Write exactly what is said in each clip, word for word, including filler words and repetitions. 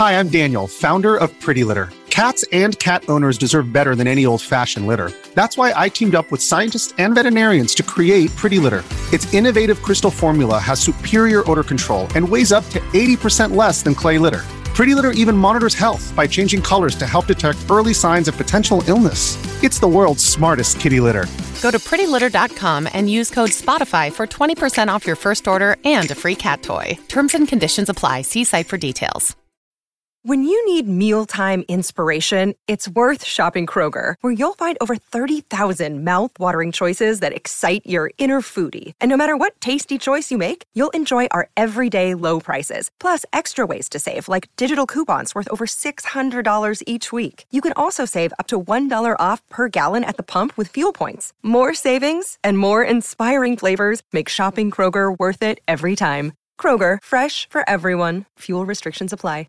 Hi, I'm Daniel, founder of Pretty Litter. Cats and cat owners deserve better than any old-fashioned litter. That's why I teamed up with scientists and veterinarians to create Pretty Litter. Its innovative crystal formula has superior odor control and weighs up to eighty percent less than clay litter. Pretty Litter even monitors health by changing colors to help detect early signs of potential illness. It's the world's smartest kitty litter. Go to pretty litter dot com and use code SPOTIFY for twenty percent off your first order and a free cat toy. Terms and conditions apply. See site for details. When you need mealtime inspiration, it's worth shopping Kroger, where you'll find over thirty thousand mouth-watering choices that excite your inner foodie. And no matter what tasty choice you make, you'll enjoy our everyday low prices, plus extra ways to save, like digital coupons worth over six hundred dollars each week. You can also save up to one dollar off per gallon at the pump with fuel points. More savings and more inspiring flavors make shopping Kroger worth it every time. Kroger, fresh for everyone. Fuel restrictions apply.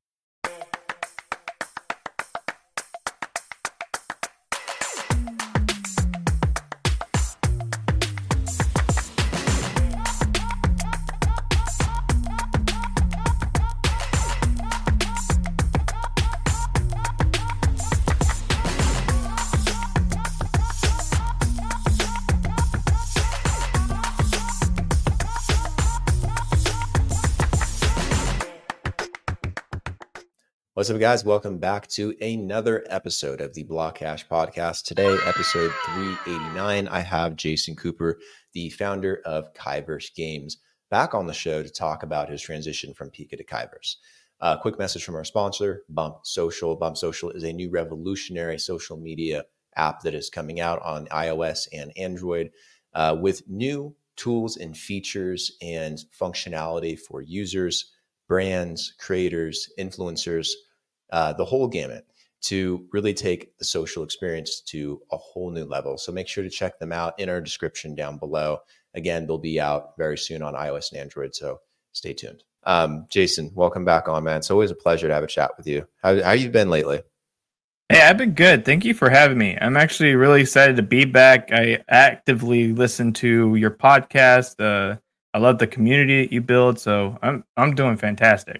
What's up, guys? Welcome back to another episode of the Blockhash Podcast. Today, episode three eighty-nine, I have Jason Cooper, the founder of Kyverse Games, back on the show to talk about his transition from Pika to Kyverse. A uh, quick message from our sponsor, Bump Social. Bump Social is a new revolutionary social media app that is coming out on iOS and Android uh, with new tools and features and functionality for users, brands, creators, influencers, uh, the whole gamut, to really take the social experience to a whole new level. So make sure to check them out in our description down below. Again, they'll be out very soon on iOS and Android, so stay tuned. Um, Jason, welcome back on, man. It's always a pleasure to have a chat with you. How how you been lately? Hey, I've been good. Thank you for having me. I'm actually really excited to be back. I actively listen to your podcast. Uh, I love the community that you build, so I'm I'm doing fantastic.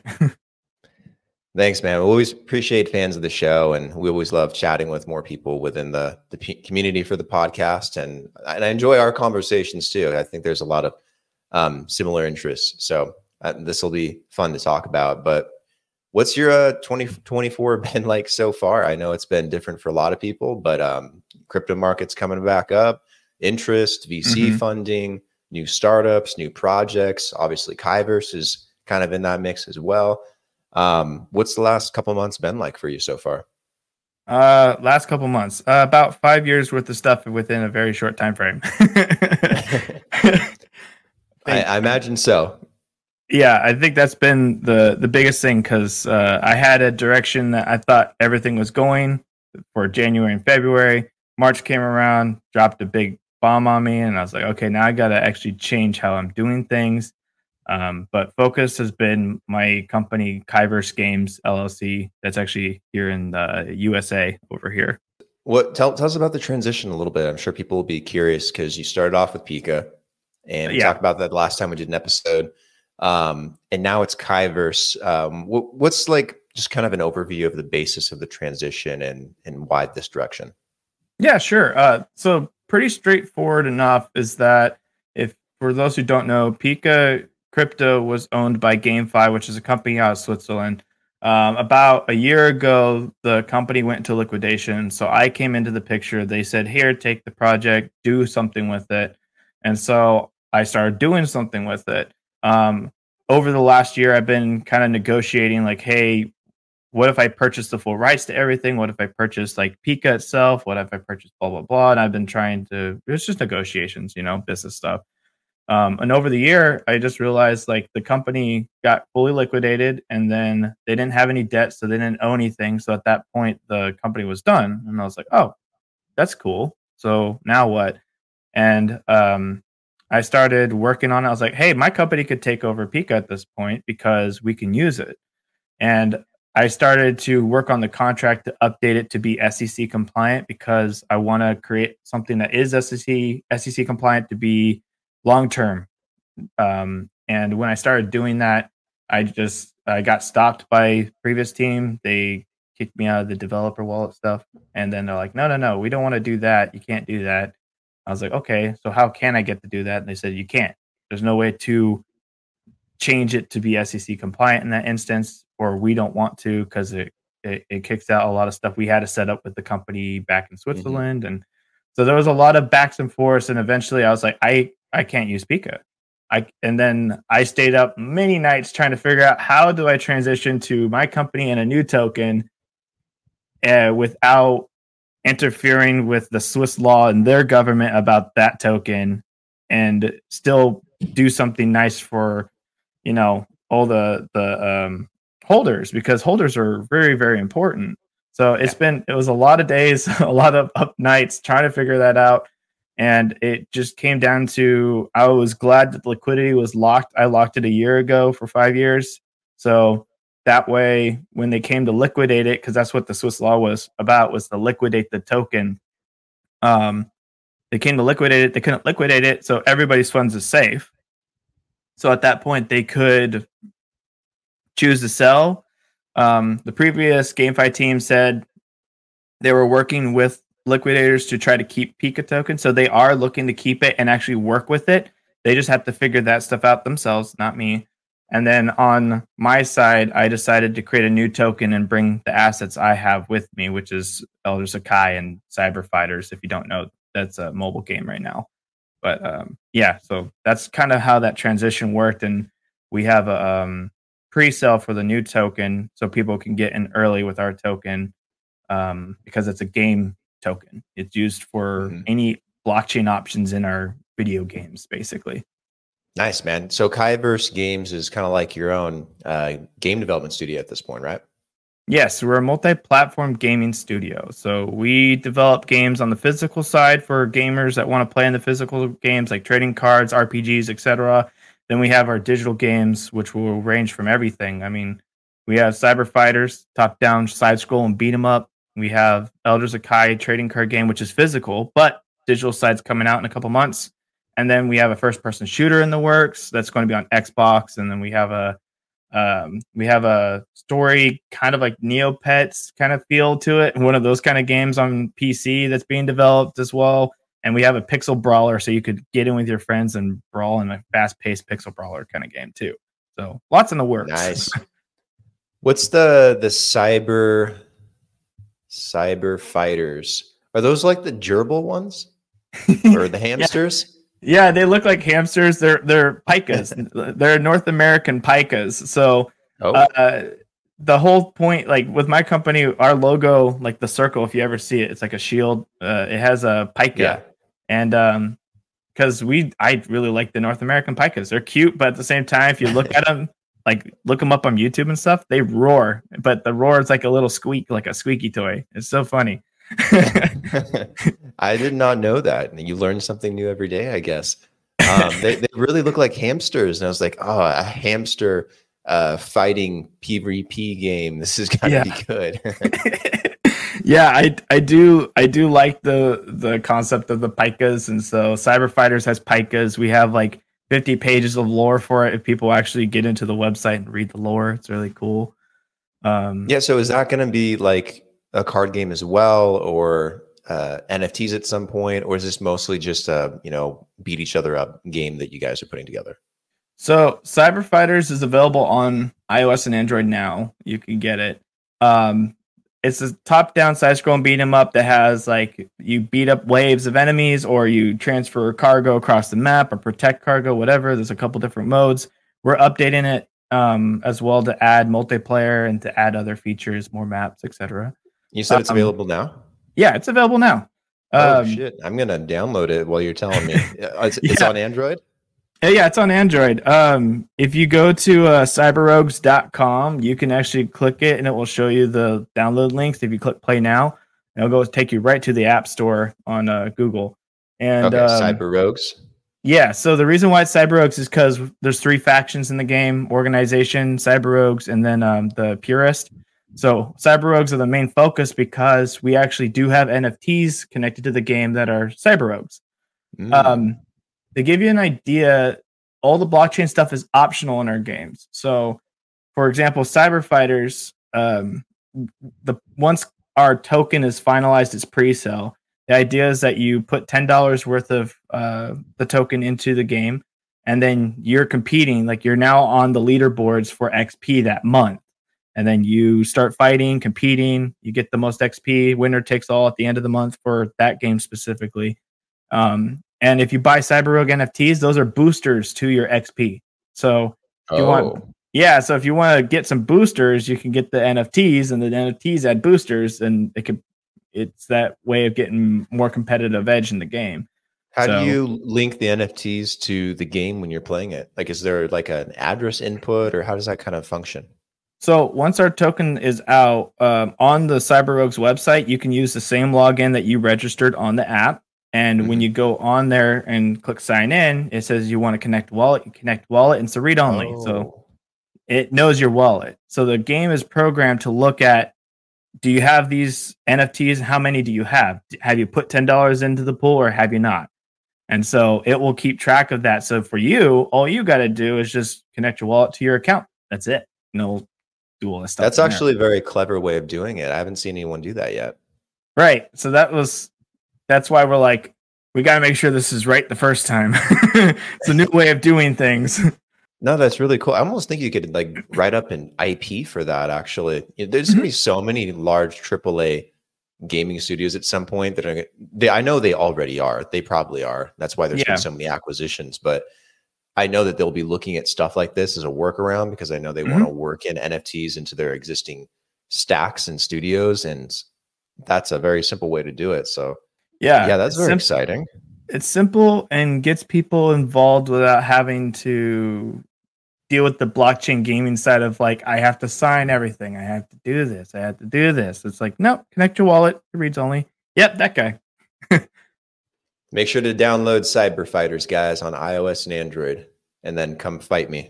Thanks, man. We always appreciate fans of the show, and we always love chatting with more people within the, the p- community for the podcast. And, and I enjoy our conversations too. I think there's a lot of um, similar interests. So uh, this will be fun to talk about. But what's your uh, twenty twenty-four been like so far? I know it's been different for a lot of people, but um, crypto markets coming back up, interest, V C mm-hmm. funding, new startups, new projects. Obviously, Kyverse is kind of in that mix as well. Um, what's the last couple of months been like for you so far? Uh, last couple months, uh, about five years worth of stuff within a very short time frame. I, I imagine so. Yeah, I think that's been the the biggest thing, because uh, I had a direction that I thought everything was going for January and February. March came around, dropped a big bomb on me, and I was like, okay, now I got to actually change how I'm doing things. Um, but focus has been my company, Kyverse Games L L C. That's actually here in the U S A over here. What tell, tell us about the transition a little bit. I'm sure people will be curious, because you started off with Pika, and we yeah. talked about that last time we did an episode. Um, and now it's Kyverse. Um, what, what's like just kind of an overview of the basis of the transition and, and why this direction? Yeah, sure. Uh, so pretty straightforward enough is that if, for those who don't know, Pika Crypto was owned by GameFi, which is a company out of Switzerland. Um, about a year ago, the company went into liquidation. So I came into the picture. They said, here, take the project, do something with it. And so I started doing something with it. Um, over the last year, I've been kind of negotiating like, hey, what if I purchase the full rights to everything? What if I purchase like Pika itself? What if I purchase blah, blah, blah? And I've been trying to, it's just negotiations, you know, business stuff. Um, and over the year, I just realized like the company got fully liquidated, and then they didn't have any debt, so they didn't owe anything. So at that point, the company was done. And I was like, oh, that's cool. So now what? And um, I started working on it. I was like, hey, my company could take over Pika at this point because we can use it. And I started to work on the contract to update it to be S E C compliant, because I want to create something that is S E C S E C compliant to be long term. Um, and when I started doing that, I just I got stopped by previous team. They kicked me out of the developer wallet stuff, and then they're like, no, no, no, we don't want to do that. You can't do that. I was like, okay, so how can I get to do that? And they said you can't. There's no way to change it to be S E C compliant in that instance, or we don't want to because it, it it kicks out a lot of stuff we had to set up with the company back in Switzerland, mm-hmm. and so there was a lot of backs and forths. And eventually, I was like, I I can't use Pika. I and then I stayed up many nights trying to figure out how do I transition to my company and a new token uh, without interfering with the Swiss law and their government about that token, and still do something nice for, you know, all the the um, holders, because holders are very, very important. So it's yeah. been, it was a lot of days, a lot of up nights trying to figure that out. And it just came down to, I was glad that the liquidity was locked. I locked it a year ago for five years. So that way, when they came to liquidate it, because that's what the Swiss law was about, was to liquidate the token. Um, they came to liquidate it. They couldn't liquidate it. So everybody's funds is safe. So at that point, they could choose to sell. Um, the previous GameFi team said they were working with liquidators to try to keep Pika token. So they are looking to keep it and actually work with it. They just have to figure that stuff out themselves, not me. And then on my side, I decided to create a new token and bring the assets I have with me, which is Elder Sakai and Cyber Fighters. If you don't know, that's a mobile game right now. But um, yeah, so that's kind of how that transition worked. And we have a um, pre-sale for the new token so people can get in early with our token um, because it's a game token. It's used for mm-hmm. any blockchain options in our video games, basically. Nice, man. So Kyverse Games is kind of like your own uh, game development studio at this point, right? Yes, we're a multi-platform gaming studio. So we develop games on the physical side for gamers that want to play in the physical games like trading cards, R P Gs, et cetera. Then we have our digital games, which will range from everything. I mean, we have Cyber Fighters, top-down, side-scroll, and beat 'em up. We have Elder Sakai trading card game, which is physical, but digital side's coming out in a couple months. And then we have a first-person shooter in the works that's going to be on Xbox. And then we have a um, we have a story kind of like Neopets kind of feel to it, one of those kind of games on P C that's being developed as well. And we have a pixel brawler, so you could get in with your friends and brawl in a fast-paced pixel brawler kind of game too. So lots in the works. Nice. What's the the cyber cyber fighters? Are those like the gerbil ones or the hamsters? Yeah. Yeah, they look like hamsters. They're they're pikas. They're North American pikas. So oh. uh, the whole point, like with my company, our logo, like the circle, if you ever see it, it's like a shield. Uh, it has a pika, yeah. and um, because we, I really like the North American pikas. They're cute, but at the same time, if you look at them, like look them up on YouTube and stuff, they roar. But the roar is like a little squeak, like a squeaky toy. It's so funny. I did not know that. You learn something new every day, I guess. Um, they, they really look like hamsters. And I was like, oh, a hamster uh, fighting P V P game. This is going to yeah. be good. Yeah, I I do I do like the the concept of the pikas. And so Cyber Fighters has pikas. We have like fifty pages of lore for it. If people actually get into the website and read the lore, it's really cool. Um, yeah, so is that going to be like a card game as well, or uh, N F Ts at some point, or is this mostly just a, you know, beat each other up game that you guys are putting together? So Cyber Fighters is available on iOS and Android now. You can get it. Um, it's a top-down side-scrolling beat 'em up that has like you beat up waves of enemies, or you transfer cargo across the map, or protect cargo, whatever. There's a couple different modes. We're updating it um, as well to add multiplayer and to add other features, more maps, et cetera. You said it's um, available now? Yeah, it's available now. Oh, um, shit. I'm going to download it while you're telling me. It's, it's yeah. on Android? Yeah, it's on Android. Um, if you go to uh, cyber rogues dot com, you can actually click it, and it will show you the download links. If you click play now, it'll go take you right to the App Store on uh, Google. And okay, um, Cyber Rogues? Yeah, so the reason why it's Cyber Rogues is because there's three factions in the game: Organization, Cyber Rogues, and then um, the Purist. So Cyber Rogues are the main focus because we actually do have N F Ts connected to the game that are Cyber Rogues. Mm. Um, to give you an idea, all the blockchain stuff is optional in our games. So for example, Cyber Fighters, um, the once our token is finalized its pre-sale, the idea is that you put ten dollars worth of uh, the token into the game, and then you're competing, like you're now on the leaderboards for X P that month. And then you start fighting, competing, you get the most X P, winner takes all at the end of the month for that game specifically. Um, and if you buy CyberRogue N F Ts, those are boosters to your X P. So if you oh. want, yeah, so if you want to get some boosters, you can get the N F Ts, and the N F Ts add boosters, and it could, it's that way of getting more competitive edge in the game. How so, do you link the N F Ts to the game when you're playing it? Like, is there like an address input, or how does that kind of function? So once our token is out um, on the CyberRogue's website, you can use the same login that you registered on the app. And mm-hmm. when you go on there and click sign in, it says you want to connect wallet. You connect wallet, and it's a read only. Oh. So it knows your wallet. So the game is programmed to look at, do you have these N F Ts? How many do you have? Have you put ten dollars into the pool, or have you not? And so it will keep track of that. So for you, all you got to do is just connect your wallet to your account. That's it. No. All this stuff. That's actually there. A very clever way of doing it. I haven't seen anyone do that yet. Right. So that was, that's why we're like, we got to make sure this is right the first time. It's a new way of doing things. No, that's really cool. I almost think you could like write up an I P for that. Actually, there's mm-hmm. going to be so many large triple A gaming studios at some point that are, they, I know they already are. They probably are. That's why there's yeah. been so many acquisitions, but I know that they'll be looking at stuff like this as a workaround, because I know they mm-hmm. want to work in N F Ts into their existing stacks and studios. And that's a very simple way to do it. So yeah, yeah, that's very sim- exciting. It's simple and gets people involved without having to deal with the blockchain gaming side of like, I have to sign everything. I have to do this. I have to do this. It's like, no, connect your wallet. It reads only. Yep. That guy. Make sure to download Cyber Fighters, guys, on iOS and Android, and then come fight me.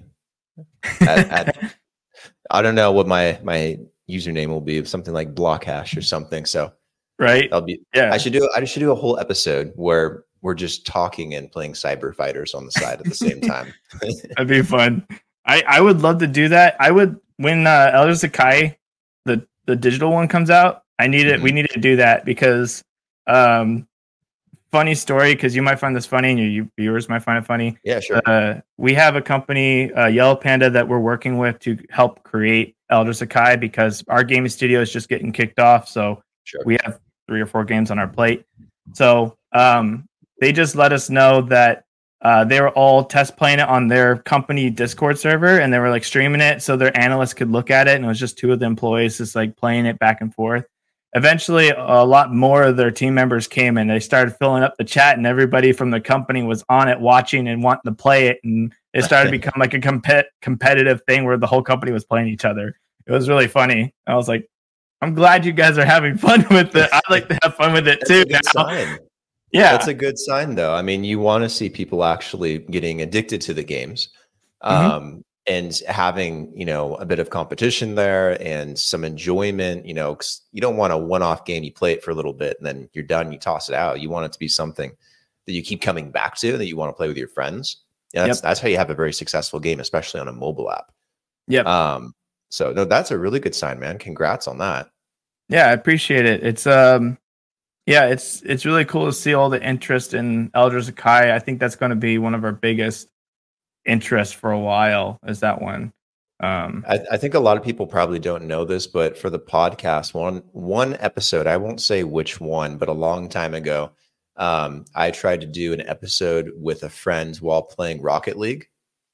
at, at, I don't know what my my username will be, something like Blockhash or something. So, right? I'll be. Yeah. I should do. I should do a whole episode where we're just talking and playing Cyber Fighters on the side at the same time. That'd be fun. I I would love to do that. I would when uh, Elder Sakai, the the digital one comes out. I need it. Mm-hmm. We need to do that because. Um, Funny story, because you might find this funny and your viewers might find it funny. Yeah, sure. Uh, we have a company, uh, Yellow Panda, that we're working with to help create Elder Sakai, because our gaming studio is just getting kicked off. So sure. we have three or four games on our plate. So um, they just let us know that uh, they were all test playing it on their company Discord server, and they were like streaming it so their analysts could look at it. And it was just two of the employees just like playing it back and forth. Eventually, a lot more of their team members came and they started filling up the chat, and everybody from the company was on it watching and wanting to play it. And it started to become like a comp- competitive thing where the whole company was playing each other. It was really funny. I was like, I'm glad you guys are having fun with it. I'd like to have fun with it too. That's a good sign. Yeah. That's a good sign, though. I mean, you want to see people actually getting addicted to the games. Mm-hmm. Um, and having, you know, a bit of competition there and some enjoyment, you know, 'cause you don't want a one-off game. You play it for a little bit and then you're done. You toss it out. You want it to be something that you keep coming back to, that you want to play with your friends. Yeah, that's, yep. that's how you have a very successful game, especially on a mobile app. Yep. Um, so no, that's a really good sign, man. Congrats on that. Yeah, I appreciate it. It's, um, yeah, it's, it's really cool to see all the interest in Elder Sakai. I think that's going to be one of our biggest interest for a while, is that one. Um, I, I think a lot of people probably don't know this, but for the podcast, one one episode, I won't say which one, but a long time ago, um, I tried to do an episode with a friend while playing Rocket League.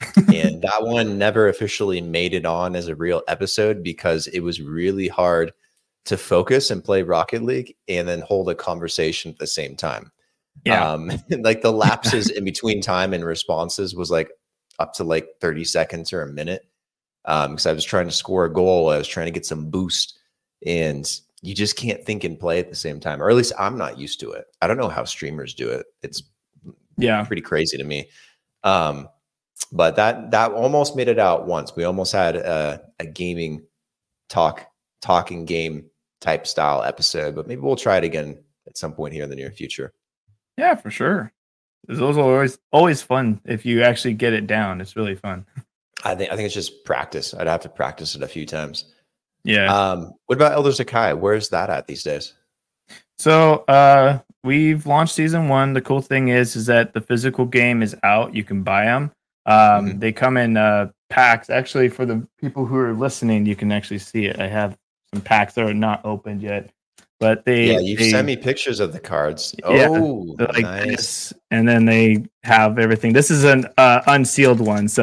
And that one never officially made it on as a real episode because it was really hard to focus and play Rocket League and then hold a conversation at the same time. Yeah. Um, like the lapses in between time and responses was like up to like thirty seconds or a minute. Um, because I was trying to score a goal. I was trying to get some boost, and you just can't think and play at the same time, or at least I'm not used to it. I don't know how streamers do it. It's yeah, pretty crazy to me. Um, but that, that almost made it out once. We almost had a, a gaming talk, talking game type style episode, but maybe we'll try it again at some point here in the near future. Yeah, for sure. Those are always, always fun if you actually get it down. It's really fun. I think I think it's just practice. I'd have to practice it a few times. Yeah. Um, what about Elders of Kai? Where's that at these days? So uh, we've launched season one. The cool thing is, is that the physical game is out. You can buy them. Um, Mm-hmm. They come in uh, packs. Actually, for the people who are listening, you can actually see it. I have some packs that are not opened yet, but they Yeah, you they, sent me pictures of the cards. Yeah, Oh, they're like nice. this, and then they have everything. This is an uh, unsealed one, so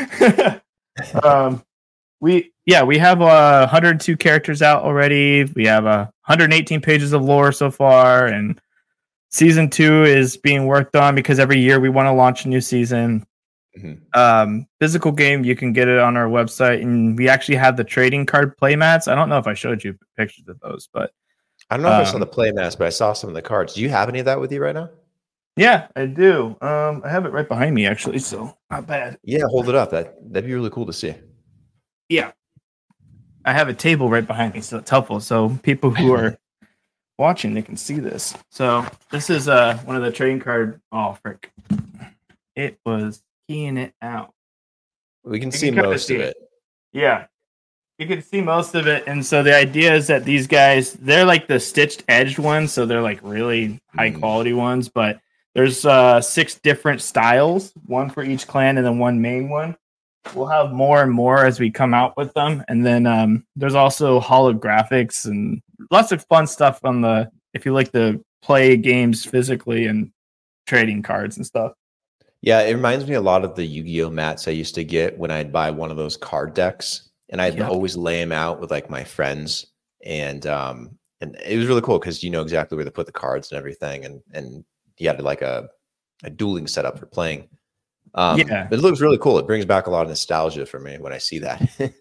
um, we yeah we have uh, one hundred two characters out already. We have uh, one hundred eighteen pages of lore so far, and season two is being worked on because every year we want to launch a new season. Mm-hmm. Um, physical game, you can get it on our website, and we actually have the trading card playmats. I don't know if I showed you pictures of those, but I don't know if I saw um, the playmat, but I saw some of the cards. Do you have any of that with you right now? yeah, I do. Um, I have it right behind me actually, so not bad. Yeah, hold it up. That that'd be really cool to see. Yeah, I have a table right behind me, so it's helpful. So people who are watching, they can see this. So this is uh one of the trading card. Oh frick! It was keying it out. We can You see can kinda most see of it. it. Yeah, you can see most of it, and so the idea is that these guys, they're like the stitched edged ones, so they're like really high Mm. quality ones. But there's uh six different styles, one for each clan, and then one main one. We'll have more and more as we come out with them, and then um, there's also holographics and lots of fun stuff on the. If you like to play games physically and trading cards and stuff. Yeah, it reminds me a lot of the Yu-Gi-Oh mats I used to get when I'd buy one of those card decks, and I'd Yep. always lay them out with like my friends, and um, and it was really cool because you know exactly where to put the cards and everything, and and you had like a a dueling setup for playing. Um, Yeah. but it looks really cool. It brings back a lot of nostalgia for me when I see that.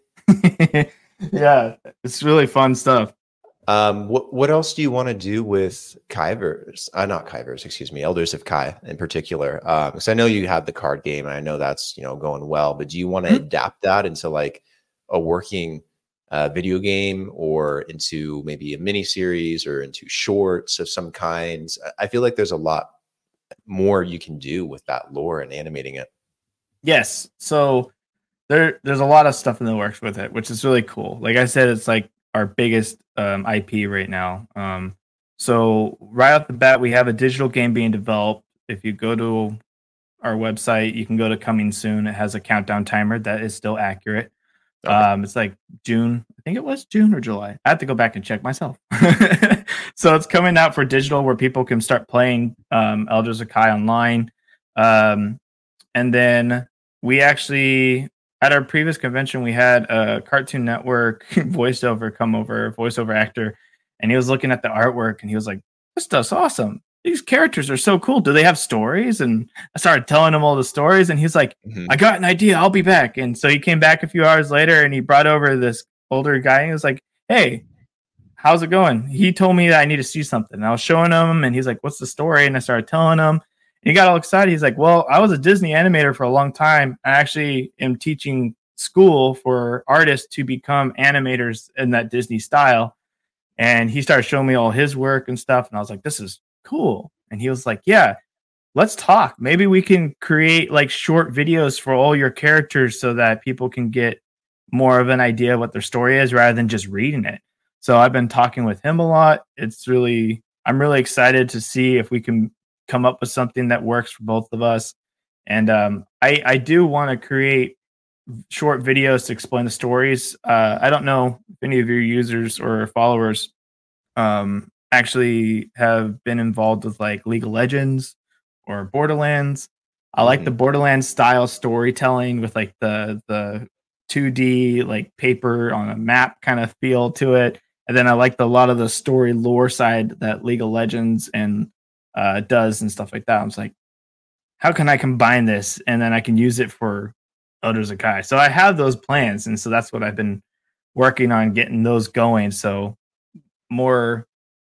Yeah, it's really fun stuff. Um, what what else do you want to do with Kivers? Uh, not Kivers, excuse me, Elders of Kai in particular. Um, because I know you have the card game, and I know that's you know going well. But do you want to Mhm. adapt that into like a working uh, video game, or into maybe a mini series, or into shorts of some kinds? I- I feel like there's a lot more you can do with that lore and animating it. Yes. So there there's a lot of stuff in the works with it, which is really cool. Like I said, it's like our biggest um, I P right now. Um, so right off the bat, we have a digital game being developed. If you go to our website, you can go to coming soon. It has a countdown timer that is still accurate. Okay. Um, it's like June. I think it was June or July. I have to go back and check myself. So it's coming out for digital where people can start playing um, Elders of Kai online. Um, and then we actually, at our previous convention, we had a Cartoon Network voiceover come over, voiceover actor, and he was looking at the artwork and he was like, "This stuff's awesome. These characters are so cool. Do they have stories?" And I started telling him all the stories, and he's like, Mhm. "I got an idea. I'll be back." And so he came back a few hours later, and he brought over this older guy, and he was like, "Hey, how's it going?" He told me that I need to see something. And I was showing him, and he's like, "What's the story?" And I started telling him. And he got all excited. He's like, "Well, I was a Disney animator for a long time. I actually am teaching school for artists to become animators in that Disney style." And he started showing me all his work and stuff. And I was like, "This is cool." And he was like, "Yeah, let's talk. Maybe we can create like short videos for all your characters so that people can get more of an idea of what their story is rather than just reading it." So I've been talking with him a lot. It's really, I'm really excited to see if we can come up with something that works for both of us. And um, I, I do want to create short videos to explain the stories. Uh, I don't know if any of your users or followers um, actually have been involved with like League of Legends or Borderlands. I like Mhm. the Borderlands style storytelling with like the the two D like paper on a map kind of feel to it. And then I like the, a lot of the story lore side that League of Legends and uh, does and stuff like that. I was like, how can I combine this and then I can use it for Elders of Kai? So I have those plans, and so that's what I've been working on, getting those going. So more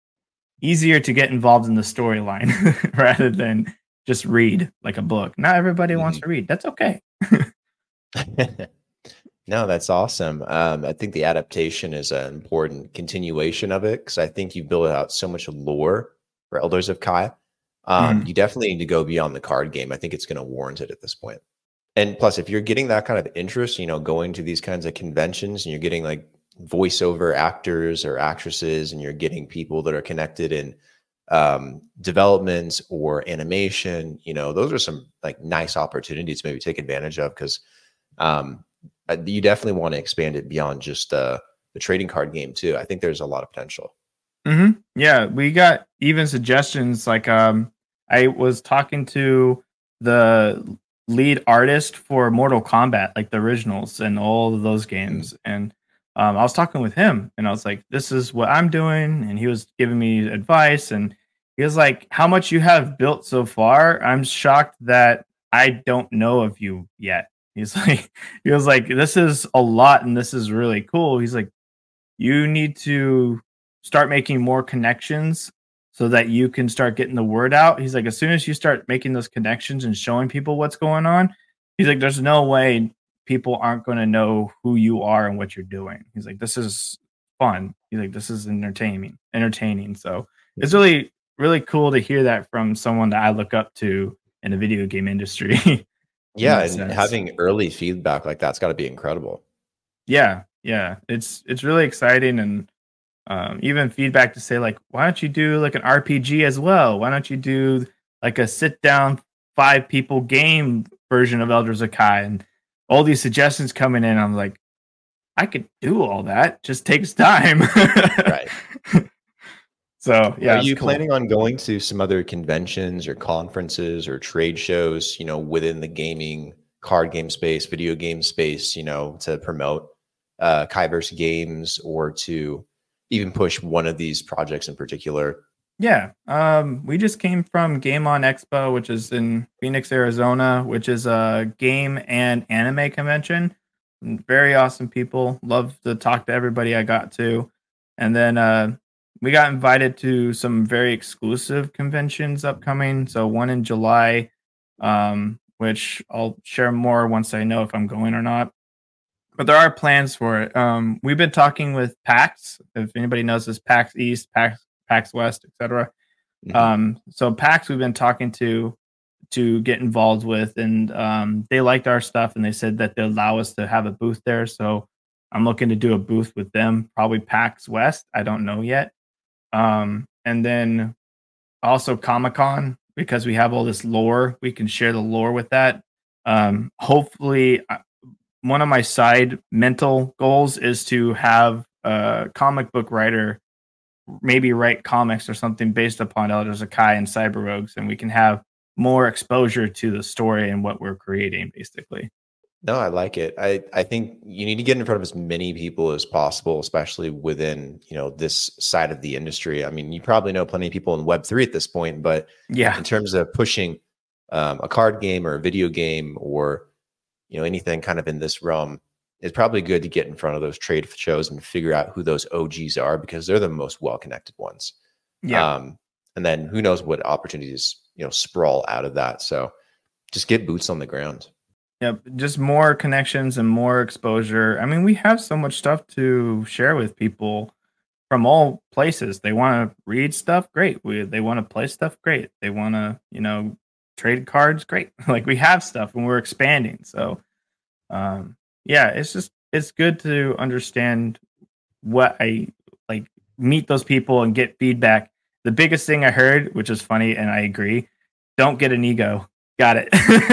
easier to get involved in the storyline rather than just read like a book. Not everybody Mhm. wants to read. That's okay. No, that's awesome. Um, I think the adaptation is an important continuation of it because I think you build out so much lore for Elders of Kai. Um, Mhm. You definitely need to go beyond the card game. I think it's going to warrant it at this point. And plus, if you're getting that kind of interest, you know, going to these kinds of conventions and you're getting like voiceover actors or actresses and you're getting people that are connected in um, development or animation, you know, those are some like nice opportunities to maybe take advantage of because um, you definitely want to expand it beyond just uh, the trading card game too. I think there's a lot of potential. Mm-hmm. Yeah, we got even suggestions like um, I was talking to the lead artist for Mortal Kombat, like the originals and all of those games. Mm-hmm. And um, I was talking with him and I was like, this is what I'm doing. And he was giving me advice and he was like, how much you have built so far? I'm shocked that I don't know of you yet. He's like, he was like, this is a lot and this is really cool. He's like, you need to start making more connections so that you can start getting the word out. He's like, as soon as you start making those connections and showing people what's going on, he's like, there's no way people aren't going to know who you are and what you're doing. He's like, this is fun. He's like, this is entertaining, entertaining. So it's really, really cool to hear that from someone that I look up to in the video game industry. Yeah. And sense. Having early feedback like that's got to be incredible. Yeah. Yeah. It's, it's really exciting. And um, even feedback to say like, why don't you do like an R P G as well? Why don't you do like a sit down five people game version of Elder Zakai? And all these suggestions coming in. I'm like, I could do all that. Just takes time. Right. So yeah. Are you cool. planning on going to some other conventions or conferences or trade shows, you know, within the gaming card game space, video game space, you know, to promote uh, Kyverse games or to even push one of these projects in particular? Yeah. Um, we just came from Game On Expo, which is in Phoenix, Arizona, which is a game and anime convention. Very awesome people. Love to talk to everybody I got to. And then uh, we got invited to some very exclusive conventions upcoming. So one in July, um, which I'll share more once I know if I'm going or not. But there are plans for it. Um, we've been talking with PAX. If anybody knows this, PAX East, PAX, PAX West, et cetera. Mm-hmm. Um, so PAX we've been talking to to get involved with, and um, they liked our stuff, and they said that they'll allow us to have a booth there. So I'm looking to do a booth with them, probably PAX West. I don't know yet. Um, and then also Comic-Con, because we have all this lore, we can share the lore with that. Um, hopefully, one of my side mental goals is to have a comic book writer maybe write comics or something based upon Elder Zakai and Cyber Rogues, and we can have more exposure to the story and what we're creating, basically. No, I like it. I, I think you need to get in front of as many people as possible, especially within, you know, this side of the industry. I mean, you probably know plenty of people in Web three at this point, but yeah, in terms of pushing um, a card game or a video game or, you know, anything kind of in this realm, it's probably good to get in front of those trade shows and figure out who those O Gs are, because they're the most well-connected ones. Yeah. Um, and then who knows what opportunities, you know, sprawl out of that. So just get boots on the ground. Yep. Just more connections and more exposure. I mean, we have so much stuff to share with people from all places. They want to read stuff. Great. We, they want to play stuff. Great. They want to, you know, trade cards. Great. Like we have stuff and we're expanding. So, um, yeah, it's just, it's good to understand what I like, meet those people and get feedback. The biggest thing I heard, which is funny, and I agree, don't get an ego. Got it.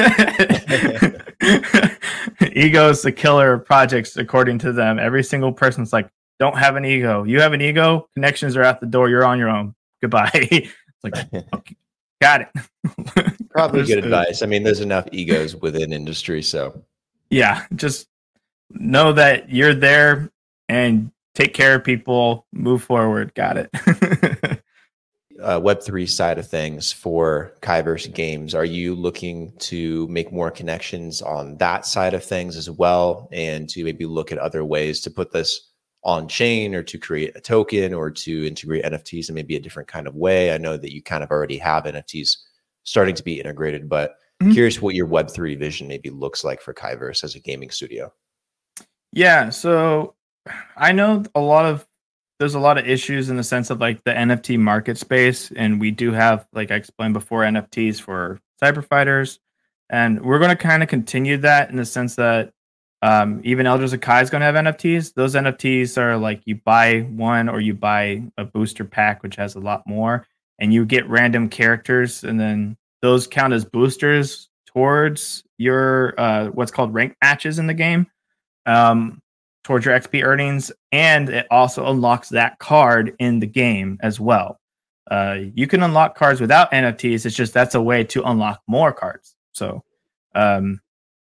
Ego is the killer of projects, according to them. Every single person's like, don't have an ego. You have an ego, connections are out the door. You're on your own. Goodbye. It's like, okay, got it. Probably good advice. I mean, there's enough egos within industry, so. Yeah, just know that you're there and take care of people, move forward. Got it. uh, Web three side of things for Kyverse Games, are you looking to make more connections on that side of things as well, and to maybe look at other ways to put this on chain or to create a token or to integrate N F Ts in maybe a different kind of way? I know that you kind of already have N F Ts starting to be integrated, but mm-hmm. curious what your Web three vision maybe looks like for Kyverse as a gaming studio. Yeah, so I know a lot of there's a lot of issues in the sense of like the N F T market space, and we do have, like I explained before, N F Ts for cyber fighters. And we're going to kind of continue that in the sense that um, even Elders of Kai is going to have N F Ts. Those N F Ts are like you buy one or you buy a booster pack, which has a lot more, and you get random characters, and then those count as boosters towards your uh, what's called ranked matches in the game, um, towards your X P earnings, and it also unlocks that card in the game as well. Uh, you can unlock cards without N F Ts. It's just that's a way to unlock more cards. So um,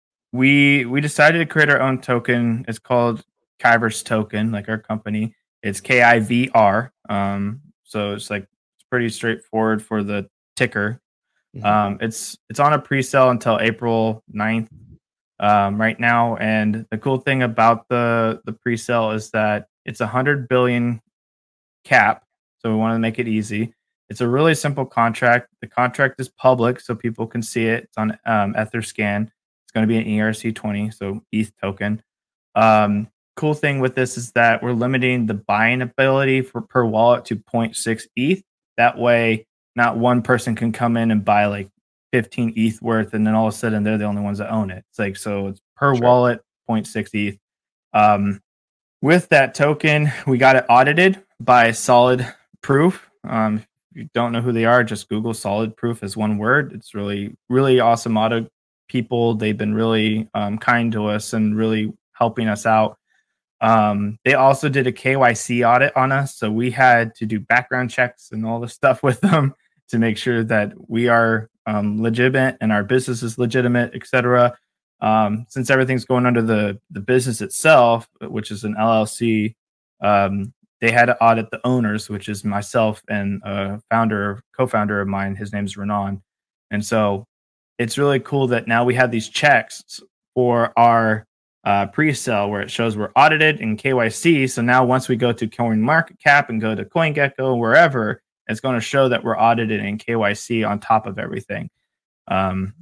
we we decided to create our own token. It's called Kyverse Token, like our company. It's K I V R. Um, so it's like it's pretty straightforward for the ticker. Mm-hmm. Um, it's it's on a pre-sale until April ninth um, right now. And the cool thing about the the pre-sale is that it's a hundred billion cap. So we want to make it easy. It's a really simple contract. The contract is public, so people can see it. It's on um, Etherscan. It's going to be an E R C twenty, so E T H token. Um, cool thing with this is that we're limiting the buying ability for per wallet to zero point six E T H. That way, not one person can come in and buy like fifteen E T H worth, and then all of a sudden they're the only ones that own it. It's like so it's per sure. wallet zero point six E T H. Um, with that token, we got it audited by Solid Proof. Um, if you don't know who they are, just Google Solid Proof as one word. It's really, really awesome audit people. They've been really um, kind to us and really helping us out. Um, they also did a K Y C audit on us. So we had to do background checks and all this stuff with them to make sure that we are um, legitimate and our business is legitimate, et cetera. Um, since everything's going under the, the business itself, which is an L L C, um, they had to audit the owners, which is myself and a founder, co-founder of mine. His name's Renan. And so it's really cool that now we have these checks for our uh, pre-sale where it shows we're audited in K Y C. So now once we go to CoinMarketCap and go to CoinGecko, wherever, it's going to show that we're audited in K Y C on top of everything. Um,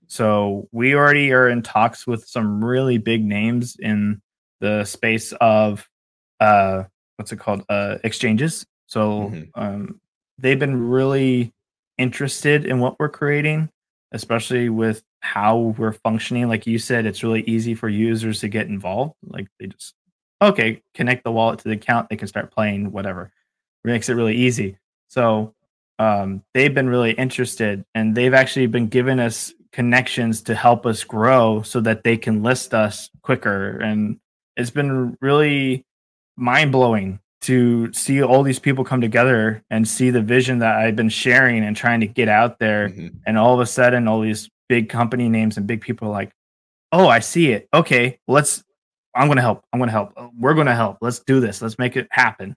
so we already are in talks with some really big names in the space of uh, what's it called? Uh, exchanges. So mm-hmm. um, they've been really interested in what we're creating, especially with how we're functioning. Like you said, it's really easy for users to get involved. Like they just, okay, connect the wallet to the account. They can start playing whatever. It makes it really easy. So um, they've been really interested, and they've actually been giving us connections to help us grow so that they can list us quicker. And it's been really mind-blowing to see all these people come together and see the vision that I've been sharing and trying to get out there. Mm-hmm. And all of a sudden, all these big company names and big people are like, oh, I see it. Okay, let's, I'm going to help. I'm going to help. We're going to help. Let's do this. Let's make it happen.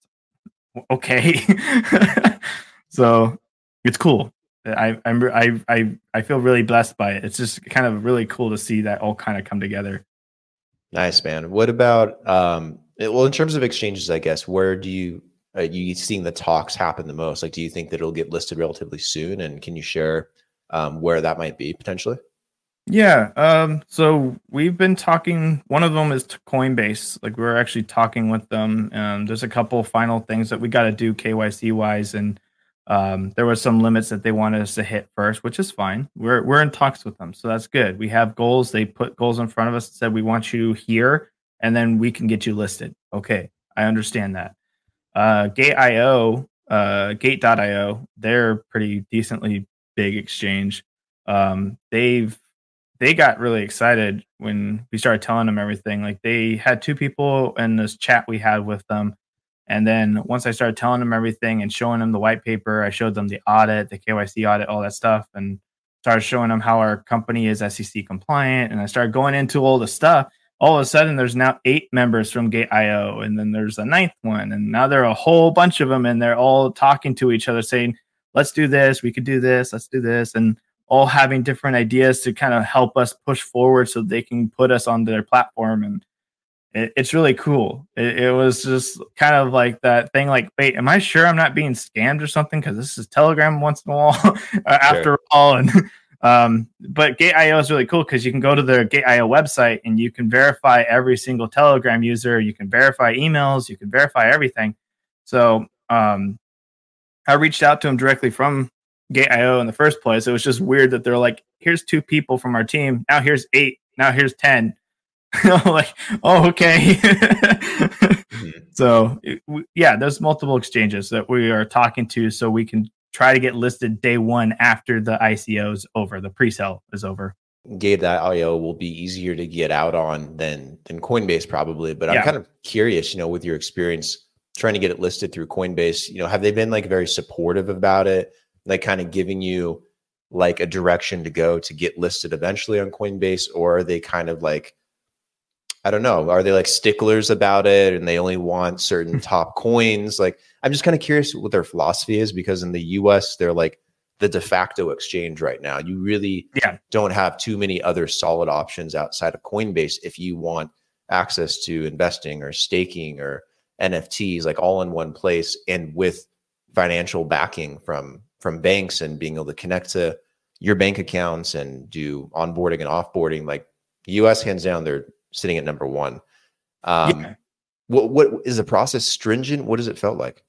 Okay. So it's cool. I, I'm, I, I, I feel really blessed by it. It's just kind of really cool to see that all kind of come together. Nice, man. What about, um, well, in terms of exchanges, I guess, where do you, are you seeing the talks happen the most? Like, do you think that it'll get listed relatively soon? And can you share um, where that might be potentially? Yeah. Um, so we've been talking, one of them is to Coinbase. Like we're actually talking with them. Um, there's a couple final things that we got to do K Y C wise. And um, there were some limits that they wanted us to hit first, which is fine. We're, we're in talks with them. So that's good. We have goals. They put goals in front of us and said, we want you here, and then we can get you listed. Okay. I understand that. Uh, Gate dot I O, uh, Gate dot I O, they're pretty decently big exchange. Um, they've, they got really excited when we started telling them everything. Like they had two people in this chat we had with them. And then once I started telling them everything and showing them the white paper, I showed them the audit, the K Y C audit, all that stuff, and started showing them how our company is S E C compliant. And I started going into all the stuff. All of a sudden, there's now eight members from Gate dot I O, and then there's a ninth one. And now there are a whole bunch of them, and they're all talking to each other saying, let's do this. We could do this. Let's do this. And all having different ideas to kind of help us push forward so they can put us on their platform. And it, it's really cool. It, it was just kind of like that thing like, wait, am I sure I'm not being scammed or something? Because this is Telegram once in a while after sure. all. And um, but Gate dot I O is really cool because you can go to the Gate dot I O website and you can verify every single Telegram user. You can verify emails. You can verify everything. So um, I reached out to them directly from Gate dot I O in the first place. It was just weird that they're like, here's two people from our team. Now here's eight. Now here's ten. Like, oh, okay. mm-hmm. So it, we, yeah, there's multiple exchanges that we are talking to, so we can try to get listed day one after the I C O is over, the pre-sale is over. Gate dot I O will be easier to get out on than than Coinbase probably, but I'm yeah. kind of curious, you know, with your experience trying to get it listed through Coinbase, you know, have they been like very supportive about it, like kind of giving you like a direction to go to get listed eventually on Coinbase, or are they kind of like, I don't know, are they like sticklers about it and they only want certain top coins? Like, I'm just kind of curious what their philosophy is, because in the U S they're like the de facto exchange right now. You really yeah. don't have too many other solid options outside of Coinbase if you want access to investing or staking or N F Ts, like all in one place, and with financial backing from from banks and being able to connect to your bank accounts and do onboarding and offboarding. Like, U S hands down, they're sitting at number one. Um, yeah. What what is the process stringent? What does it felt like?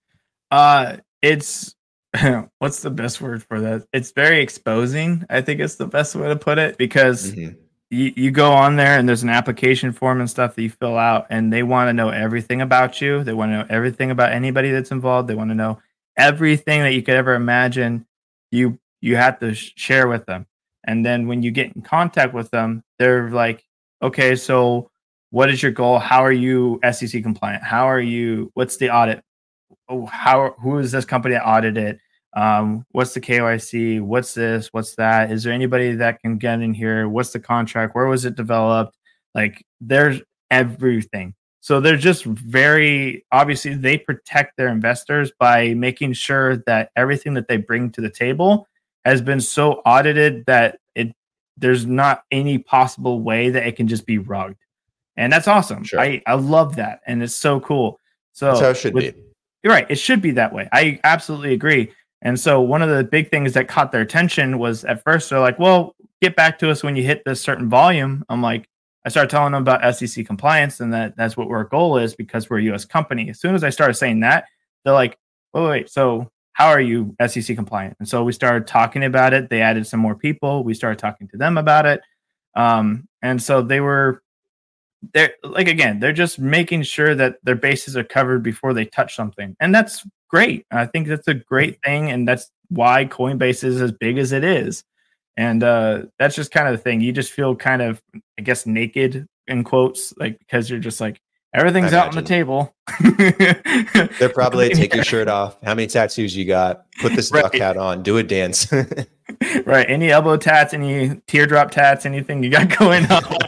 Uh, it's what's the best word for that? It's very exposing. I think it's the best way to put it, because mm-hmm. you, you go on there and there's an application form and stuff that you fill out, and they want to know everything about you. They want to know everything about anybody that's involved. They want to know everything that you could ever imagine. You you have to sh- share with them, and then when you get in contact with them, they're like, okay, so what is your goal? How are you S E C compliant? How are you, what's the audit? Oh, how, who is this company that audited? Um, what's the K Y C? What's this? What's that? Is there anybody that can get in here? What's the contract? Where was it developed? Like, there's everything. So they're just very, obviously they protect their investors by making sure that everything that they bring to the table has been so audited that it, there's not any possible way that it can just be rugged. And that's awesome. Sure. I, I love that. And it's so cool. So that's how it should with, be. You're right. It should be that way. I absolutely agree. And so one of the big things that caught their attention was, at first they're like, well, get back to us when you hit this certain volume. I'm like, I started telling them about S E C compliance and that that's what our goal is, because we're a U S company. As soon as I started saying that, they're like, wait, wait, so how are you S E C compliant? And so we started talking about it. They added some more people. We started talking to them about it. Um, and so they were, they're like, again, they're just making sure that their bases are covered before they touch something. And that's great. I think that's a great thing. And that's why Coinbase is as big as it is. And uh, that's just kind of the thing. You just feel kind of, I guess, naked in quotes, like, because you're just like, everything's out on the table. They're probably take your shirt off. How many tattoos you got? Put this right. duck hat on. Do a dance. Right. Any elbow tats, any teardrop tats, anything you got going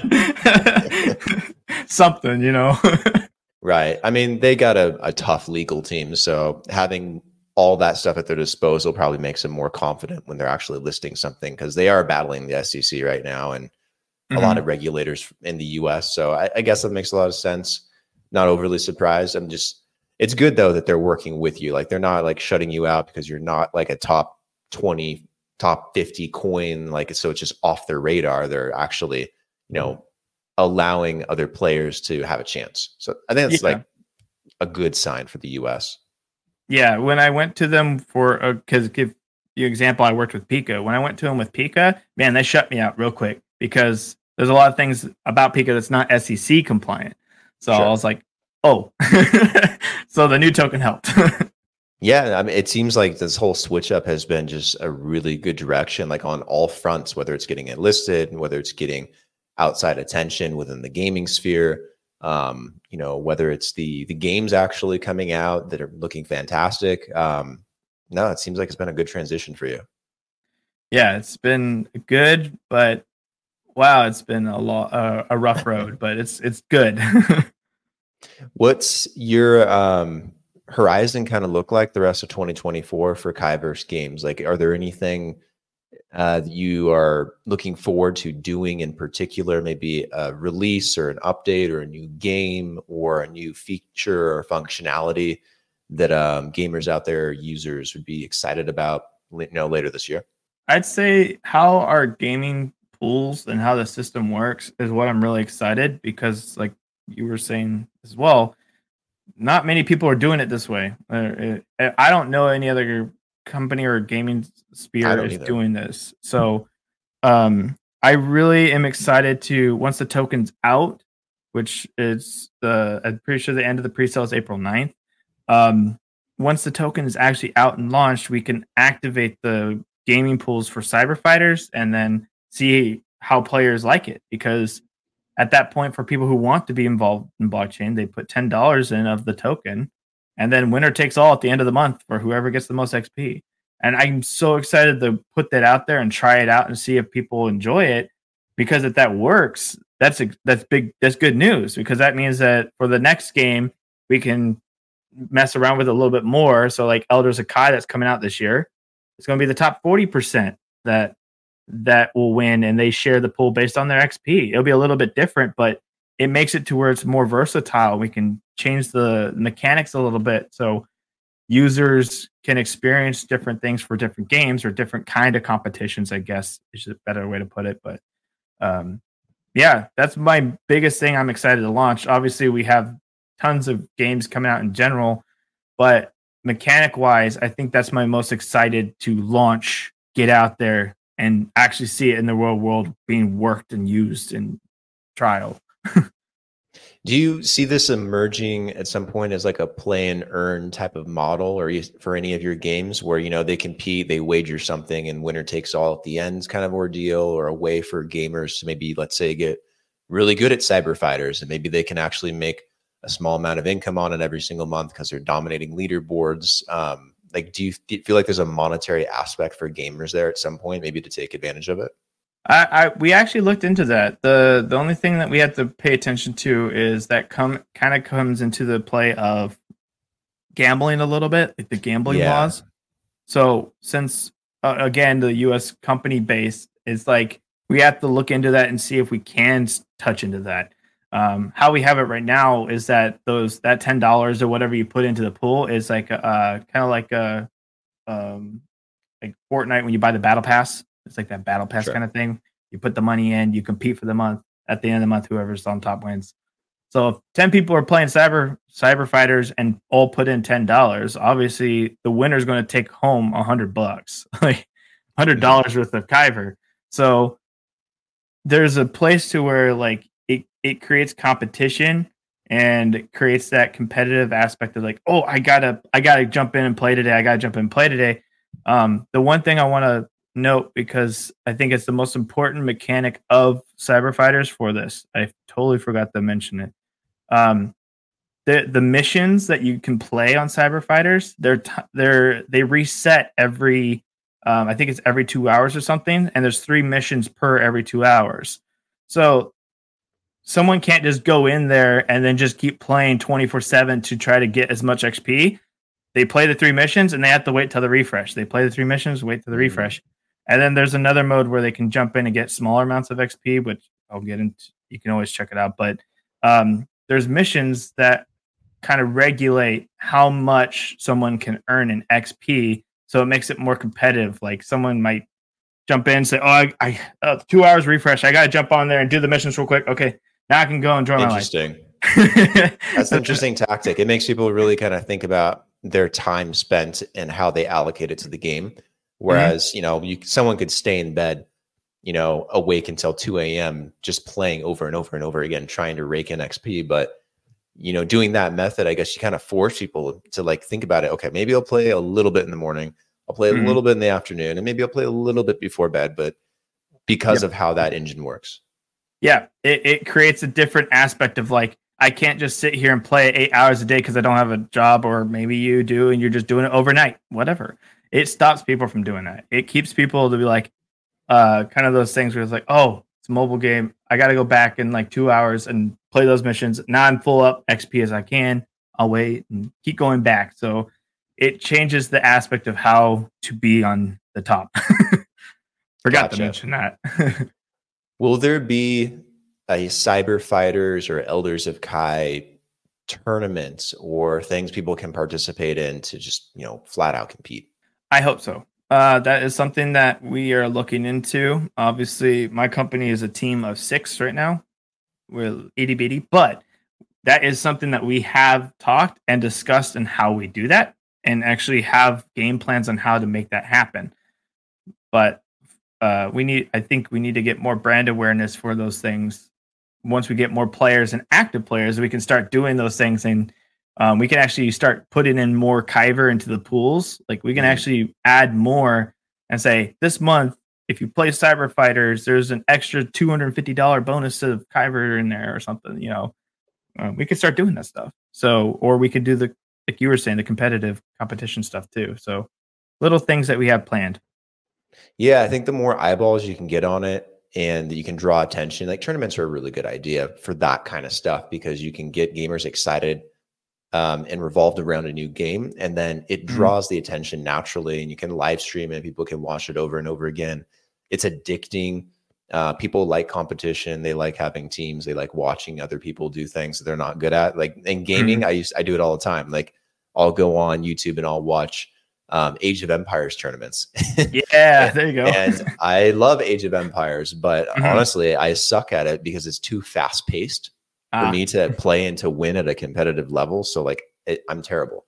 on. Something, you know. Right. I mean, they got a, a tough legal team. So having all that stuff at their disposal probably makes them more confident when they're actually listing something, because they are battling the S E C right now and mm-hmm. a lot of regulators in the U S. So I, I guess that makes a lot of sense. Not overly surprised. I'm just, it's good though that they're working with you. Like, they're not like shutting you out because you're not like a top twenty, top fifty coin. Like, so it's just off their radar. They're actually, you know, allowing other players to have a chance. So I think that's yeah. like a good sign for the U S. Yeah. When I went to them for, uh, cause give you example, I worked with Pika. When I went to them with Pika, man, they shut me out real quick, because there's a lot of things about Pika that's not S E C compliant. So sure. I was like, oh, so the new token helped. Yeah. I mean, it seems like this whole switch up has been just a really good direction, like on all fronts, whether it's getting it listed and whether it's getting outside attention within the gaming sphere. Um, you know, whether it's the, the games actually coming out that are looking fantastic. Um, no, it seems like it's been a good transition for you. Yeah, it's been good, but wow, it's been a lot, uh, a rough road, but it's, it's good. What's your, um, horizon kind of look like the rest of twenty twenty-four for Kyverse Games? Like, are there anything uh, that you are looking forward to doing in particular? Maybe a release or an update or a new game or a new feature or functionality that um, gamers out there, users, would be excited about, you know, later this year? I'd say how our gaming pools and how the system works is what I'm really excited, because, like you were saying as well, not many people are doing it this way. Uh, I don't know any other company or gaming I sphere don't is either. doing this. So um, I really am excited to, once the token's out, which is the, I'm pretty sure the end of the pre-sale is April ninth. Um, once the token is actually out and launched, we can activate the gaming pools for cyber fighters and then see how players like it. Because at that point, for people who want to be involved in blockchain, they put ten dollars in of the token, and then winner takes all at the end of the month for whoever gets the most X P. And I'm so excited to put that out there and try it out and see if people enjoy it. Because if that works, that's a, that's big. That's good news, because that means that for the next game we can mess around with it a little bit more. So like Elders of Kai that's coming out this year, it's going to be the top forty percent that that will win, and they share the pool based on their X P. It'll be a little bit different, but it makes it to where it's more versatile. We can change the mechanics a little bit so users can experience different things for different games or different kind of competitions, I guess is a better way to put it. But um, yeah, that's my biggest thing I'm excited to launch. Obviously, we have tons of games coming out in general, but mechanic wise, I think that's my most excited to launch, get out there and actually see it in the real world being worked and used in trial. Do you see this emerging at some point as like a play and earn type of model, or you, for any of your games where, you know, they compete, they wager something and winner takes all at the end kind of ordeal, or a way for gamers to maybe, let's say, get really good at cyber fighters and maybe they can actually make a small amount of income on it every single month because they're dominating leaderboards? Um, like, do you feel like there's a monetary aspect for gamers there at some point, maybe to take advantage of it? I, I we actually looked into that. The the only thing that we have to pay attention to is that come kind of comes into the play of gambling a little bit, like the gambling Yeah. laws. So since uh, again the U S company base is like, we have to look into that and see if we can s- touch into that. Um, how we have it right now is that those that ten dollars or whatever you put into the pool is like a, uh, kind of like a um, like Fortnite when you buy the battle pass. It's like that battle pass Sure. kind of thing. You put the money in, you compete for the month. At the end of the month, whoever's on top wins. So if ten people are playing cyber cyber fighters and all put in ten dollars, obviously the winner's going to take home a hundred bucks, like hundred dollars worth of Kyber. So there's a place to where like it it creates competition and it creates that competitive aspect of like, oh, I gotta I gotta jump in and play today. I gotta jump in and play today. Um, the one thing I want to note, because I think it's the most important mechanic of cyber fighters for this, I totally forgot to mention it. Um, the the missions that you can play on cyber fighters, they're t- they're they reset every um, I think it's every two hours or something, and there's three missions per every two hours. So someone can't just go in there and then just keep playing twenty-four seven to try to get as much X P. They play the three missions and they have to wait till the refresh. They play the three missions, wait till the Mhm. refresh. And then there's another mode where they can jump in and get smaller amounts of X P, which I'll get into. You can always check it out. But um, there's missions that kind of regulate how much someone can earn in X P. So it makes it more competitive. Like someone might jump in and say, oh, I, I uh, two hours refresh. I got to jump on there and do the missions real quick. Okay, now I can go enjoy my life. Interesting. That's an interesting tactic. It makes people really kind of think about their time spent and how they allocate it to the game. Whereas, mm-hmm. you know, you someone could stay in bed, you know, awake until two a.m. just playing over and over and over again, trying to rake in X P. But, you know, doing that method, I guess you kind of force people to like think about it. Okay, maybe I'll play a little bit in the morning. I'll play mm-hmm. a little bit in the afternoon, and maybe I'll play a little bit before bed, but because yep. of how that engine works. Yeah, it, it creates a different aspect of like, I can't just sit here and play eight hours a day because I don't have a job, or maybe you do and you're just doing it overnight, whatever. It stops people from doing that. It keeps people to be like, uh, kind of those things where it's like, oh, it's a mobile game. I got to go back in like two hours and play those missions. Now I'm full up X P as I can. I'll wait and keep going back. So it changes the aspect of how to be on the top. Forgot gotcha. to mention that. Will there be a Cyber Fighters or Elders of Kai tournaments or things people can participate in to just, you know, flat out compete? I hope so. Uh, that is something that we are looking into. Obviously, my company is a team of six right now. We're itty bitty, but that is something that we have talked and discussed and how we do that. and actually have game plans on how to make that happen. But uh, we need, I think we need to get more brand awareness for those things. Once we get more players and active players, we can start doing those things, and um, we can actually start putting in more Kyver into the pools. Like we can mm-hmm. actually add more and say, this month, if you play Cyber Fighters, there's an extra two hundred fifty dollars bonus of Kyver in there or something, you know. Uh, we could start doing that stuff. So, or we could do the, like you were saying, the competitive competition stuff too. So little things that we have planned. Yeah, I think the more eyeballs you can get on it and you can draw attention, like tournaments are a really good idea for that kind of stuff, because you can get gamers excited um, and revolved around a new game. And then it draws mm-hmm. the attention naturally, and you can live stream it. People can watch it over and over again. It's addicting. Uh, people like competition. They like having teams. They like watching other people do things that they're not good at. Like in gaming, mm-hmm. I used I do it all the time. Like I'll go on YouTube and I'll watch um, Age of Empires tournaments. Yeah, there you go. And I love Age of Empires, but mm-hmm. honestly, I suck at it because it's too fast paced ah. for me to play and to win at a competitive level. So like it, I'm terrible.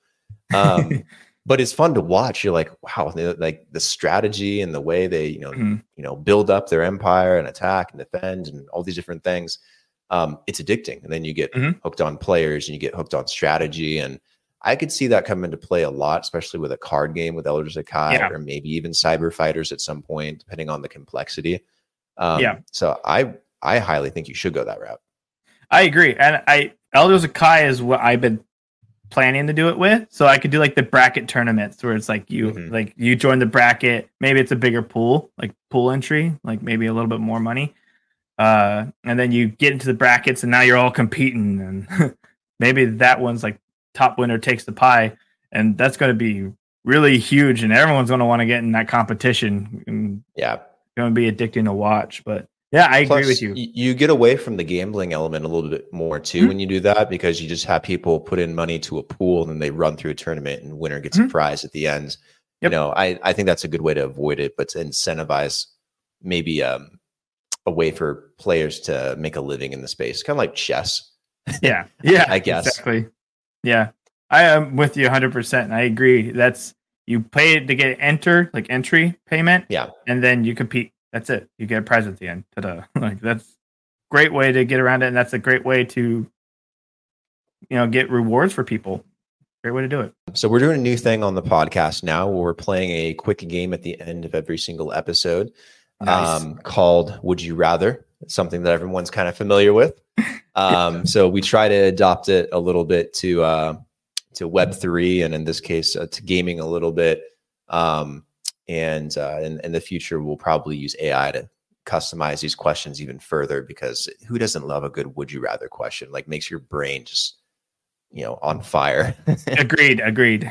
Um, but it's fun to watch. You're like, wow, like the strategy and the way they, you know, mm-hmm. you know, build up their empire and attack and defend and all these different things. Um, it's addicting. And then you get mm-hmm. hooked on players and you get hooked on strategy. And I could see that come into play a lot, especially with a card game with Elders of Kai, yeah. or maybe even Cyber Fighters at some point, depending on the complexity. Um, yeah. So I, I highly think you should go that route. I agree. And I, Elders of Kai is what I've been planning to do it with, so I could do like the bracket tournaments where it's like you mm-hmm. like you join the bracket, maybe it's a bigger pool, like pool entry, like maybe a little bit more money, uh and then you get into the brackets and now you're all competing, and maybe that one's like top winner takes the pie, and that's going to be really huge, and everyone's going to want to get in that competition, and yeah, going to be addicting to watch. But yeah, I Plus, agree with you. You get away from the gambling element a little bit more too mm-hmm. when you do that, because you just have people put in money to a pool and then they run through a tournament and winner gets mm-hmm. a prize at the end. Yep. You know, I, I think that's a good way to avoid it, but to incentivize maybe um, a way for players to make a living in the space, kind of like chess. Yeah, yeah, I guess. Exactly. Yeah, I am with you one hundred percent. I agree. That's, you pay to get enter, like entry payment. Yeah. And then you compete. That's it. You get a prize at the end. Ta-da. Like that's a great way to get around it, and that's a great way to, you know, get rewards for people. Great way to do it. So we're doing a new thing on the podcast now, where we're playing a quick game at the end of every single episode, nice. um, called "Would You Rather." It's something that everyone's kind of familiar with. Um, so we try to adopt it a little bit to uh, to Web three, and in this case, uh, to gaming a little bit. Um, And uh, in, in the future, we'll probably use A I to customize these questions even further, because who doesn't love a good would you rather question? Like makes your brain just, you know, on fire. Agreed. Agreed.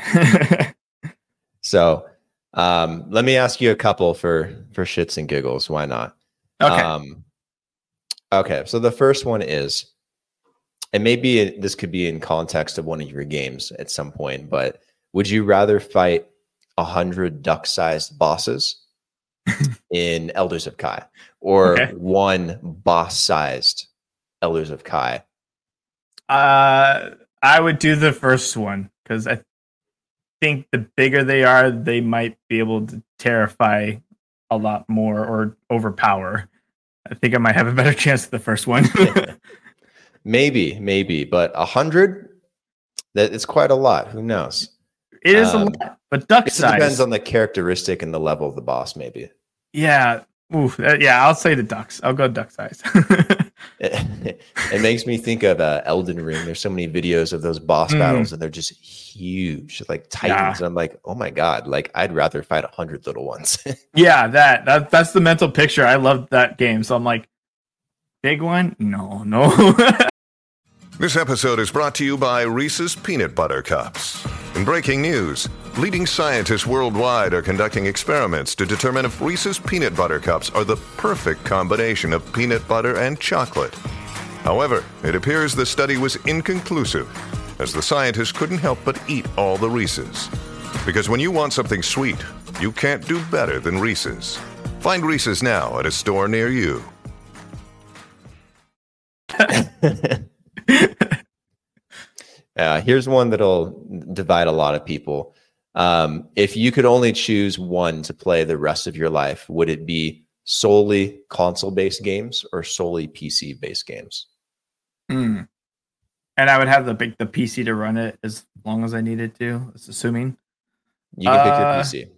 So um, let me ask you a couple for, for shits and giggles. Why not? Okay. Um, okay. So the first one is, and maybe this could be in context of one of your games at some point, but would you rather fight a hundred duck-sized bosses in Elders of Kai, or okay. one boss-sized Elders of Kai? Uh, I would do the first one, because I think the bigger they are, they might be able to terrify a lot more or overpower. I think I might have a better chance at the first one. maybe, maybe, but a hundred, that it's quite a lot. Who knows? It is um, a lot, but duck size. It depends on the characteristic and the level of the boss, maybe. Yeah. Oof, uh, yeah, I'll say the ducks. I'll go duck size. it, it makes me think of uh, Elden Ring. There's so many videos of those boss mm. battles, and they're just huge, like titans. Yeah. And I'm like, oh my God, like I'd rather fight a hundred little ones. yeah, that, that that's the mental picture. I love that game. So I'm like, big one? No, no. This episode is brought to you by Reese's Peanut Butter Cups. In breaking news, leading scientists worldwide are conducting experiments to determine if Reese's Peanut Butter Cups are the perfect combination of peanut butter and chocolate. However, it appears the study was inconclusive, as the scientists couldn't help but eat all the Reese's. Because when you want something sweet, you can't do better than Reese's. Find Reese's now at a store near you. Uh, here's one that'll divide a lot of people. Um, if you could only choose one to play the rest of your life, would it be solely console-based games or solely P C-based games? Hmm. And I would have the big the P C to run it as long as I needed to. That's assuming. You can pick your Uh, P C.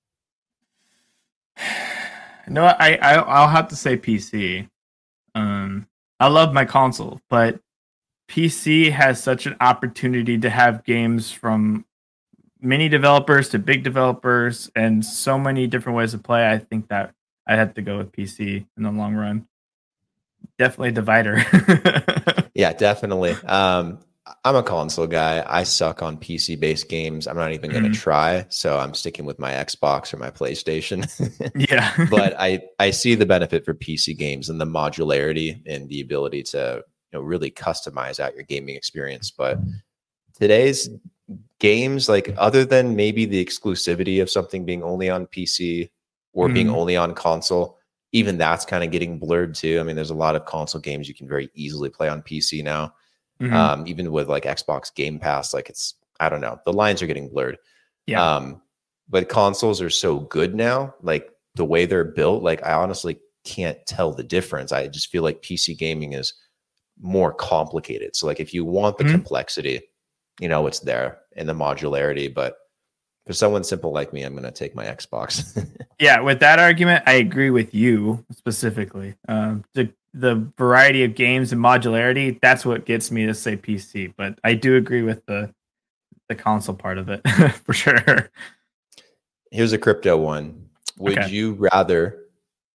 No, I, I I'll have to say P C. Um, I love my console, but P C has such an opportunity to have games from mini developers to big developers and so many different ways to play. I think that I'd have to go with P C in the long run. Definitely a divider. Yeah, definitely. Um, I'm a console guy. I suck on P C-based games. I'm not even going to Mhm. try, so I'm sticking with my Xbox or my PlayStation. Yeah. But I I see the benefit for P C games and the modularity and the ability to, you know, really customize out your gaming experience. But today's games, like other than maybe the exclusivity of something being only on P C or being Mhm. only on console, even that's kind of getting blurred too. I mean, there's a lot of console games you can very easily play on P C now. Mhm. Um, even with like Xbox Game Pass, like it's, I don't know, the lines are getting blurred. Yeah. Um, but consoles are so good now, like the way they're built, like I honestly can't tell the difference. I just feel like P C gaming is more complicated. So like if you want the Mhm. complexity, you know, it's there in the modularity. But for someone simple like me, I'm going to take my Xbox. Yeah, with that argument, I agree with you specifically. Um, the the variety of games and modularity, that's what gets me to say P C. But I do agree with the the console part of it for sure. Here's a crypto one. Would Okay. you rather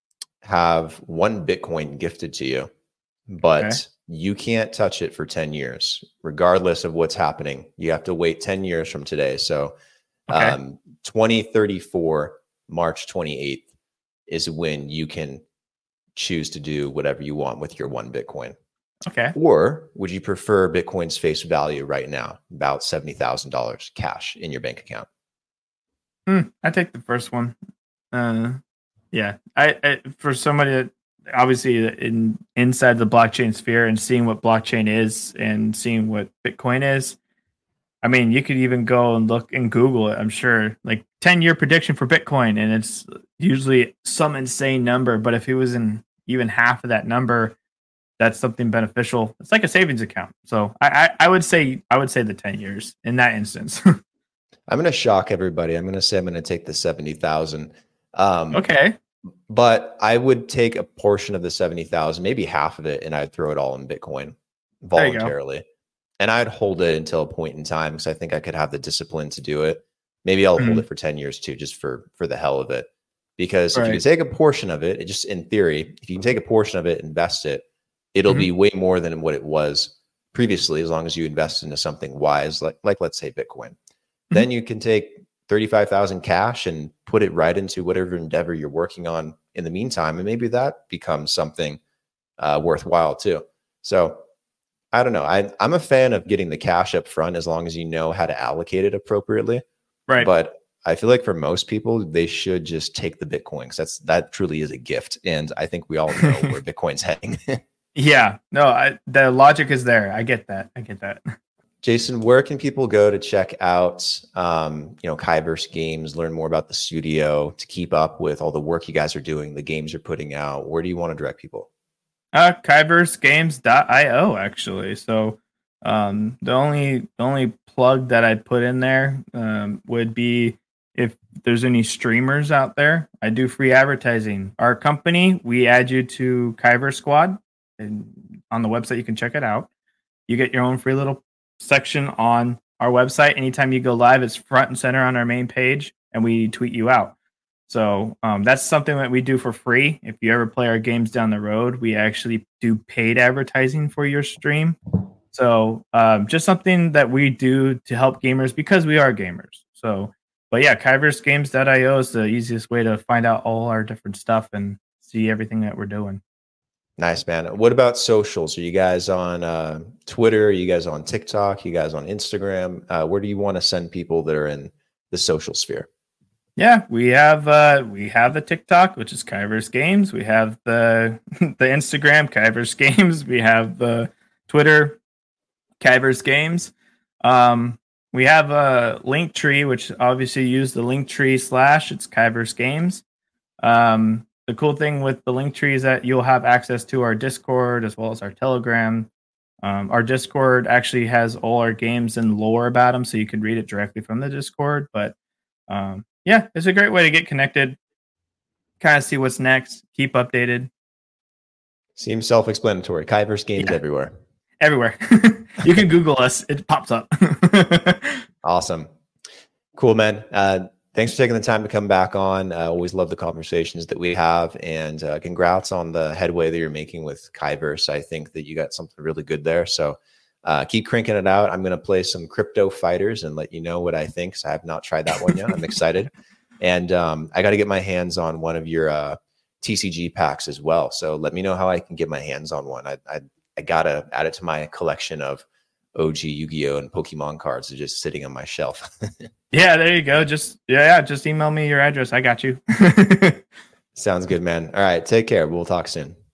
have one Bitcoin gifted to you, Okay. but you can't touch it for ten years, regardless of what's happening? You have to wait ten years from today. So Okay. um, twenty thirty-four, March twenty-eighth is when you can choose to do whatever you want with your one Bitcoin. Okay. Or would you prefer Bitcoin's face value right now, about seventy thousand dollars cash in your bank account? Hmm, I take the first one. Uh, yeah, I, I for somebody that obviously in inside the blockchain sphere and seeing what blockchain is and seeing what Bitcoin is. I mean, you could even go and look and Google it. I'm sure, like ten year prediction for Bitcoin, and it's usually some insane number. But if it was in even half of that number, that's something beneficial. It's like a savings account. So I, I, I would say I would say the ten years in that instance. I'm going to shock everybody. I'm going to say I'm going to take the seventy thousand. Um, Okay. but I would take a portion of the seventy thousand, maybe half of it, and I'd throw it all in Bitcoin There you go. voluntarily. And I'd hold it until a point in time because I think I could have the discipline to do it. Maybe I'll hold Mhm. it for ten years too, just for for the hell of it. Because if you Right. can take a portion of it, it just in theory, if you can take a portion of it, invest it, it'll Mhm. be way more than what it was previously, as long as you invest into something wise, like like let's say Bitcoin. Then you can take thirty-five thousand cash and put it right into whatever endeavor you're working on in the meantime, and maybe that becomes something uh, worthwhile too. So I don't know. I, I'm a fan of getting the cash up front as long as you know how to allocate it appropriately. Right. But I feel like for most people, they should just take the Bitcoin because that's that truly is a gift, and I think we all know where Bitcoin's heading. Yeah. No, I, the logic is there. I get that. I get that. Jason, where can people go to check out, um, you know, Kyverse Games, learn more about the studio, to keep up with all the work you guys are doing, the games you're putting out? Where do you want to direct people? Uh, kyverse games dot io actually. So, um, the only the only plug that I'd put in there um, would be if there's any streamers out there. I do free advertising. Our company, we add you to Kyver Squad, and on the website you can check it out. You get your own free little section on our website. Anytime you go live, it's front and center on our main page, and we tweet you out. So um, that's something that we do for free. If you ever play our games down the road, we actually do paid advertising for your stream. So um, just something that we do to help gamers because we are gamers. So, but yeah, kyverse games dot io is the easiest way to find out all our different stuff and see everything that we're doing. Nice, man. What about socials? Are you guys on uh, Twitter? Are you guys on TikTok? Are you guys on Instagram? Uh, where do you want to send people that are in the social sphere? Yeah, we have uh, we have the TikTok, which is Kyverse Games. We have the the Instagram, Kyverse Games. We have the Twitter, Kyverse Games. Um, We have a link tree, which obviously use the link tree slash it's Kyverse Games. Um, the cool thing with the link tree is that you'll have access to our Discord as well as our Telegram. Um, our Discord actually has all our games and lore about them, so you can read it directly from the Discord. But um, yeah, it's a great way to get connected, kind of see what's next, keep updated. Seems self-explanatory. Kyverse Games yeah. everywhere. Everywhere. You can Google us. It pops up. Awesome. Cool, man. Uh, thanks for taking the time to come back on. I uh, always love the conversations that we have. And uh, congrats on the headway that you're making with Kyverse. I think that you got something really good there. So uh, keep cranking it out. I'm going to play some Crypto Fighters and let you know what I think. So I have not tried that one yet. I'm excited. And um, I got to get my hands on one of your uh, T C G packs as well. So let me know how I can get my hands on one. I, I I gotta add it to my collection of O G Yu-Gi-Oh and Pokemon cards that are just sitting on my shelf. Yeah, there you go. Just yeah, yeah, just email me your address. I got you. Sounds good, man. All right, take care. We'll talk soon.